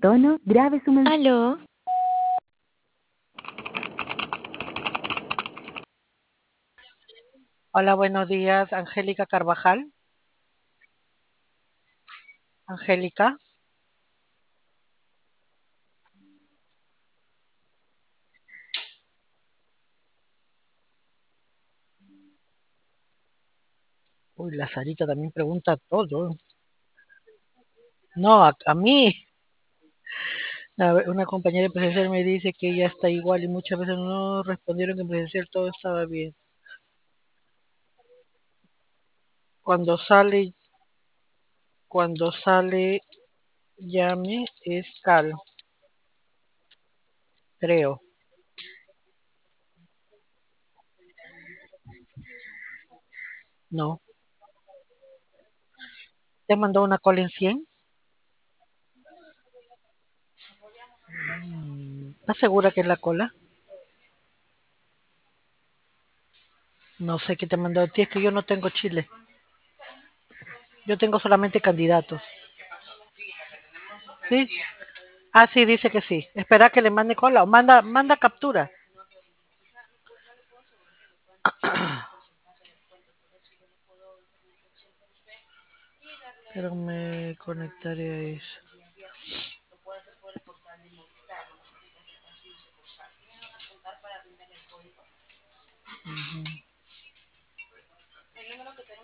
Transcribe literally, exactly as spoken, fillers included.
tono, grabe su mensaje. Aló, Hola, buenos días, Angélica Carvajal. Angélica, uy, la Sarita también pregunta todo. No, a, a mí, a ver, una compañera de presencial me dice que ella está igual y muchas veces no respondieron que en presencial todo estaba bien. Cuando sale, cuando sale, llame, es Cal, creo. No. ¿Te mandó una cola en cien? ¿Estás segura que es la cola? No sé qué te mandó a ti, es que yo no tengo Chile. Yo tengo solamente candidatos. ¿Sí? Ah, sí, dice que sí. Espera que le mande cola o manda, manda captura. Pero me conectaré a eso.